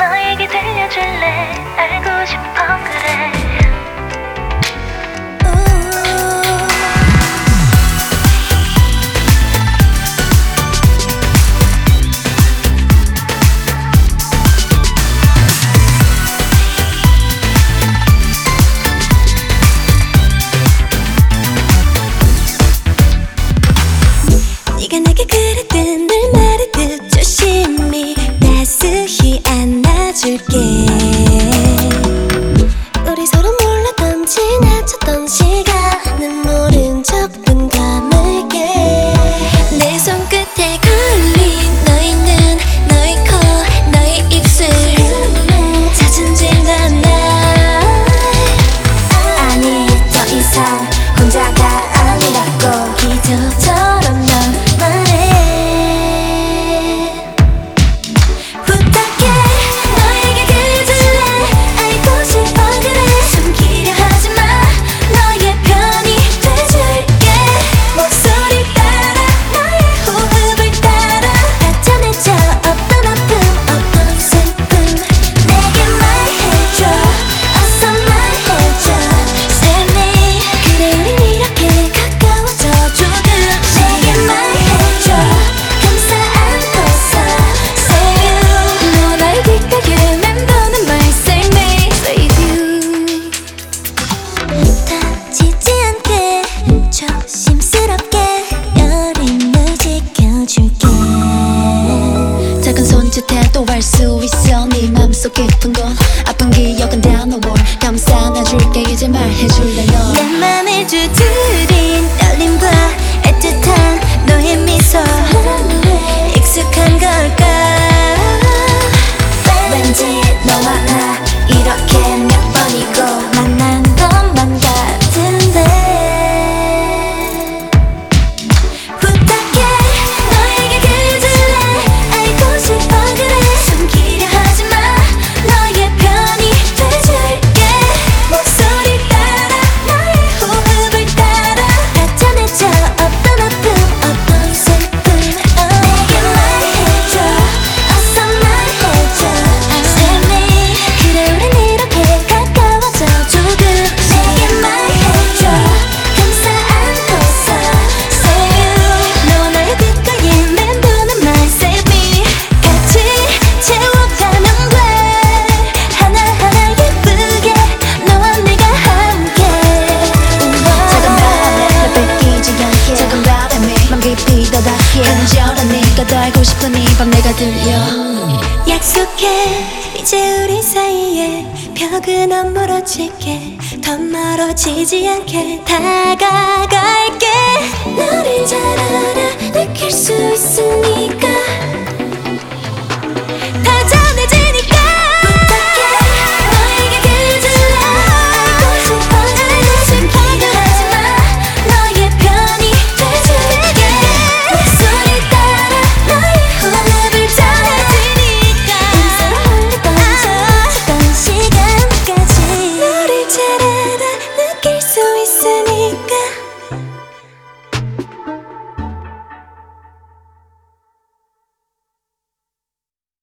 너에게 들려줄래. 알고 싶어 그래. 네가 내게 그랬던 늘 말했듯 조심히 따스히 안아줄게. 우리 서로 몰랐던 지나쳤던 시간은 모른 척 눈 감을게. 내 손끝에 걸린 너의 눈, 너의 코, 너의 입술 잦은 질난 날. 아니 더 이상 혼자가 아니라고 기적처럼 넌 또 알 수 있어. 네 맘속 깊은 곳 아픈 기억은 다 너워. 감싸 안아줄게. 이제 말해줄래 너. 내 맘을 두드린 떨림과 애틋한 너의 미소 익숙한 걸까. 왠지 너와 나 이렇게 몇 번이고 만난 것만 같은데. 간절하니까 더 알고 싶은 이 밤 내가 들려. 약속해 이제 우리 사이에 벽은 안 멀어질게. 더 멀어지지 않게 다가갈게. 너를 잘 알아 느낄 수 있으니